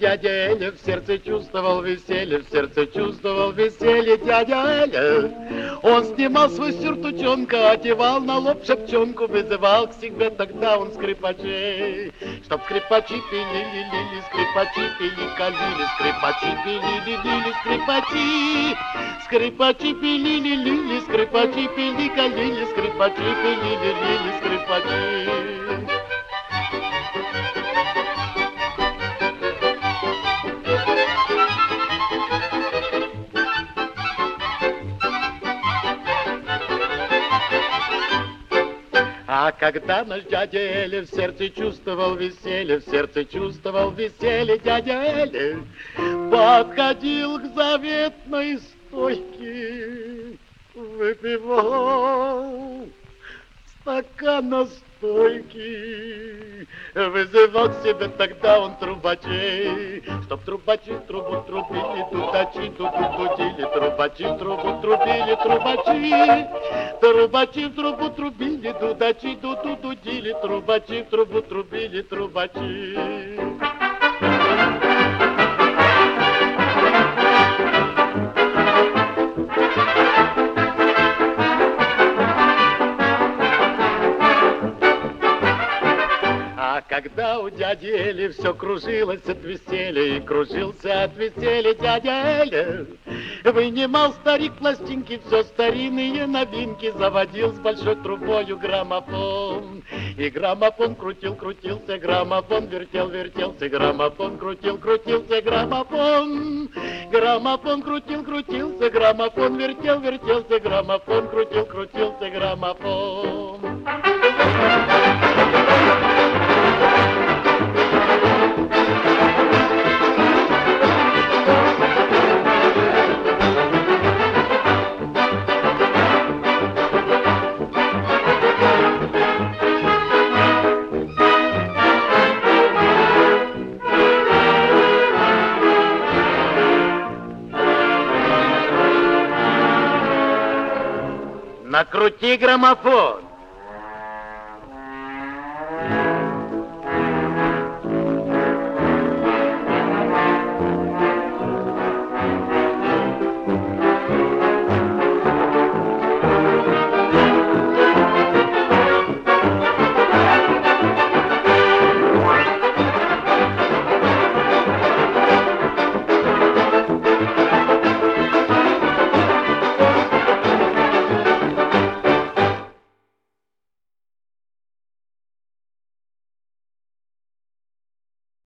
дядя Эля, в сердце чувствовал веселье, в сердце чувствовал веселье дядя Эля. Он снимал свой сюртучонка, одевал на лоб шапчонку, вызывал к себе тогда он скрипачей. Чтоб скрипачи пили-ли-ли-ли, скрипачи пили-калили, скрипачи пили-ли-ли-ли, скрипачи. Скрипачи пили-ли-ли-ли, скрипачи пили-калили, скрипачи пили-ли-ли-ли, скрипачи. А когда наш дядя Эля в сердце чувствовал веселье, в сердце чувствовал веселье дядя Эля, подходил к заветной стойке, выпивал стакан настойки, вызывал к себе тогда он трубачей, чтоб трубачи трубу трубили, дудачи дуду дудили, трубачи трубу трубили, трубачи, трубачи в трубу трубили, дудачи дуду дудили, трубачи в трубу трубили, трубачи. Когда у дяди Эли все кружилось от веселья, и кружился от веселья дядя Эля, вынимал старик пластинки, все старинные новинки, заводил с большой трубою граммофон. И граммофон крутился, граммофон вертелся, граммофон крутился, граммофон. Граммофон крутился, граммофон вертелся, граммофон крутился, граммофон. Накрути граммофон.